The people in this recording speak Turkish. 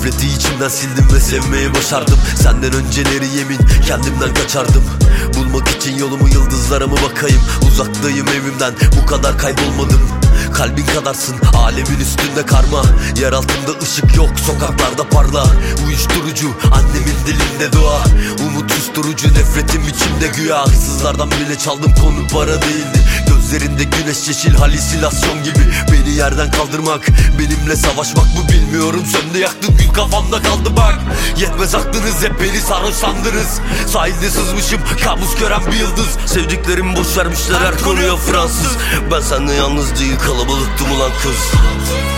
Nefreti içimden sildim ve sevmeyi başardım. Senden önceleri yemin kendimden kaçardım. Bulmak için yolumu yıldızlara mı bakayım? Uzaktayım evimden, bu kadar kaybolmadım. Kalbin kadarsın, alemin üstünde karma. Yer altında ışık yok, sokaklarda parla. Uyuşturucu, annemin dilinde dua. Umut susturucu, nefretim içimde güya. Hırsızlardan bile çaldım, konu para değildi. Gözlerinde güneş yeşil, halüsinasyon gibi. Beni yerden kaldırmak, benimle savaşmak bu, bilmiyorum. Söndü yaktın gün, kafamda kaldı bak. Yetmez aklınız, hep beni sarhoş sandınız. Sahilde sızmışım, kabus gören bir yıldız. Sevdiklerimi boş vermişler, her konuya Fransız. Ben senden yalnız değil, kalabalıktım ulan kız.